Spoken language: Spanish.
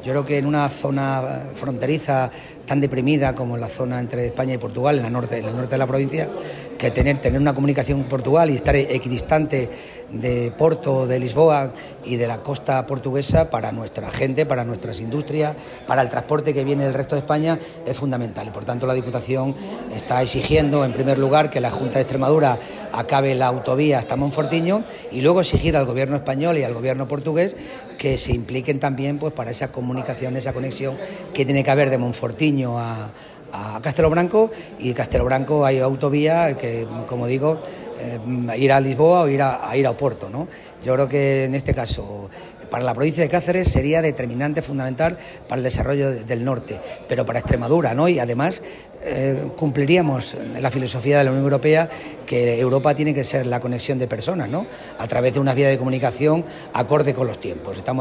Yo creo que en una zona fronteriza tan deprimida como la zona entre España y Portugal, en el norte de la provincia, que tener una comunicación con Portugal y estar equidistante de Porto, de Lisboa y de la costa portuguesa para nuestra gente, para nuestras industrias, para el transporte que viene del resto de España es fundamental. Y por tanto la Diputación está exigiendo en primer lugar que la Junta de Extremadura acabe la autovía hasta Monfortiño y luego exigir al gobierno español y al gobierno portugués que se impliquen también pues para esa comunicación, esa conexión que tiene que haber de Monfortiño a Castelo Branco, y de Castelo Branco hay autovía que, como digo, ir a Lisboa o ir a Oporto, ¿no? Yo creo que en este caso para la provincia de Cáceres sería determinante, fundamental para el desarrollo del norte, pero para Extremadura, ¿no? Y además cumpliríamos la filosofía de la Unión Europea, que Europa tiene que ser la conexión de personas, ¿no? A través de una vía de comunicación acorde con los tiempos.